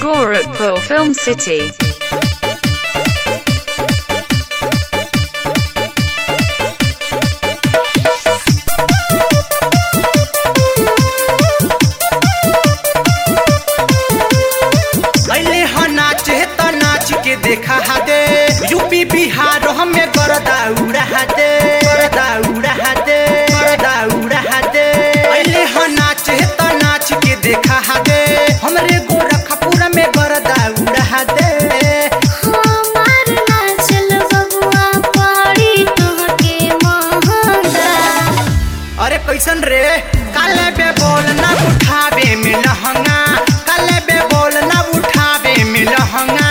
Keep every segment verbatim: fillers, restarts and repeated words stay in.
Gorakhpur Film City. देखा दे UP Bihar हमें करदा उड़ा दे करदा उड़ा दे करदा उड़ा दे अइले ह नाच त नाच के देखा दे हमरे गोरखपुर में करदा उड़ा दे हमार नाचल बबुआ पड़ी तोहके महंगा। अरे कैसन रे काले बे बोल ना उठावे में लहंगा काले बे बोल ना उठावे में लहंगा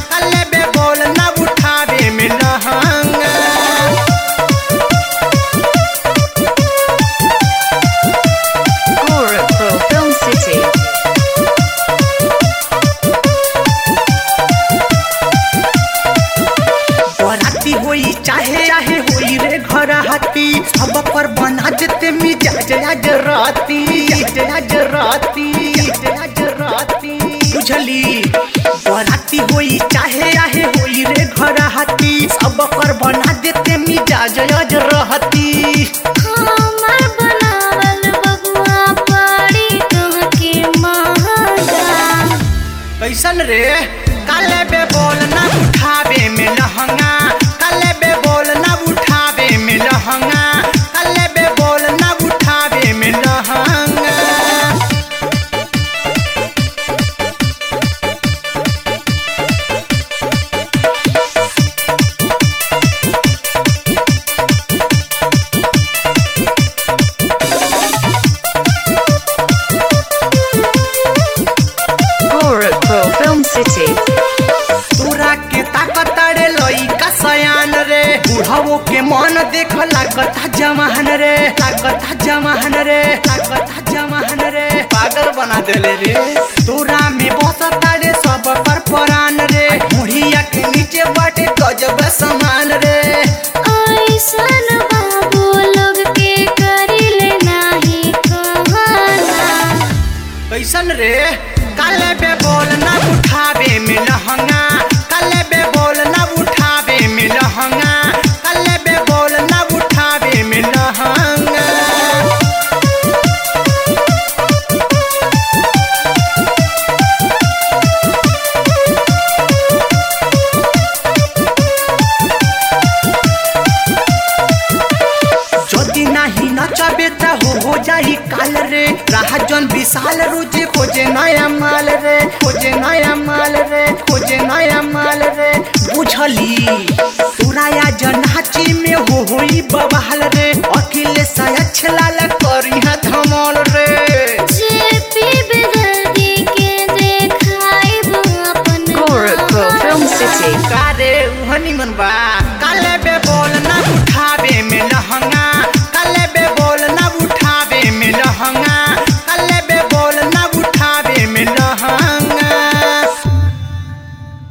चाहे चाहे होली रे घर हाथी सब पर बना जते मिजाज आज राती आज राती आज राती बुझली बराती होई चाहे चाहे होली रे घर हाथी सब पर बना देते मिजाज आज राती हमार बनावल बबुआ पड़ी तोहके महंगा। कैसन रे काले बे बोल ना उठावे में लहंगा काले बे बोल ना उठावे में लहंगा काले बे बोल ना उठावे में लहंगा। Gorakhpur Film City. तोरा के ताकत रे लइका सयान रे बुढ़ावो के मन देख लागत जवान रे लागत जवान रे लागत जवान रे पागल बना देले रे तोरा में बसता रे सब पर परान रे मुढ़िया के नीचे बाटे गजब समान रे ऐसन बाबू लोग के करिले नाही कहना। कैसन रे काले बे बोल ना उठावे में लहंगा काले बे बोल ना उठावे में लहंगा काले बे बोल ना उठावे में लहंगा। जदि नहीं नचबे त हो हो जाई काल रे राहजन विशाल रोजे खोजे नया माल रे खोजे नया माल रे खोजे नया माल रे बुझली तोराया जनाची में हो होई बवाल रे अखिलेश अच्छे लाल करी